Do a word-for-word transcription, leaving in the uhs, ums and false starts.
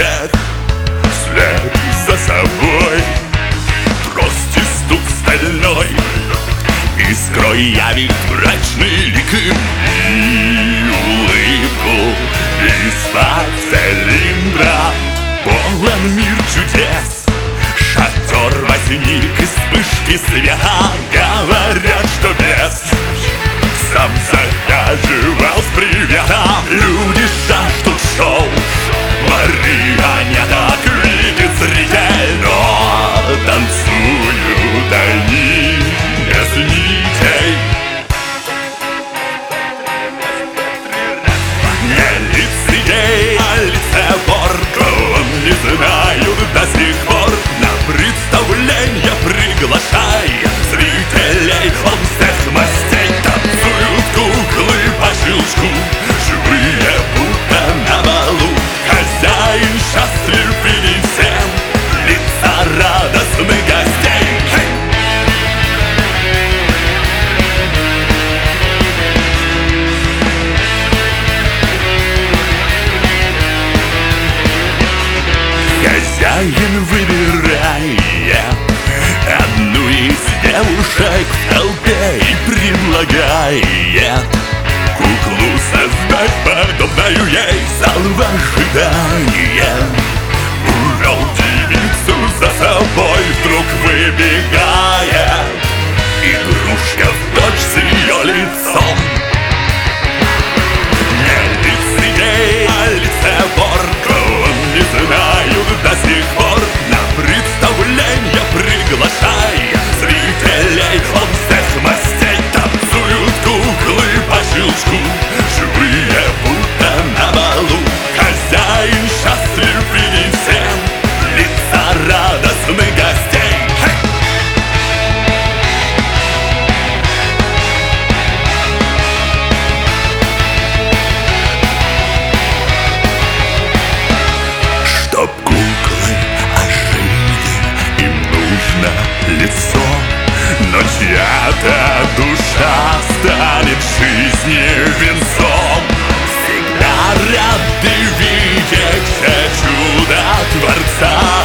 всех вслед за собой. Трости стук стальной, искрой явит мрачный лик и улыбку из-под цилиндра. Полон мир чудес, шатер возник из вспышки света. Говорят, что бес сам захаживал с приветом. Люди жаждут шоу, марионеток видит зритель, но танцуют они без нитей. Не лицедей, а лицеборка, он не знают до сих пор. На представление приглашай зрителей, он всех мастей. Танцуют куклы по щелчку, живые будто на балу. Хозяин счастлив видеть всем лица радостных гостей. Hey! Хозяин выбирает одну из девушек в толпе и предлагает куклу создать подобную ей. Зал в ожидании увел девицу за собой, вдруг выбегает игрушка в точь с ее лицом. Не лицедей, а лицеборка, он не знают до сих пор. На представление приглашай зрителей, он всех мастей. Танцуют куклы по щелчку, живые будто на балу. Хозяин счастлив видеть всем лица радостных гостей. Hey! Чтоб куклы ожили, им нужно лицо, но чья-то душа станет жизни венцом. Всегда рады видеть все чудо Творца.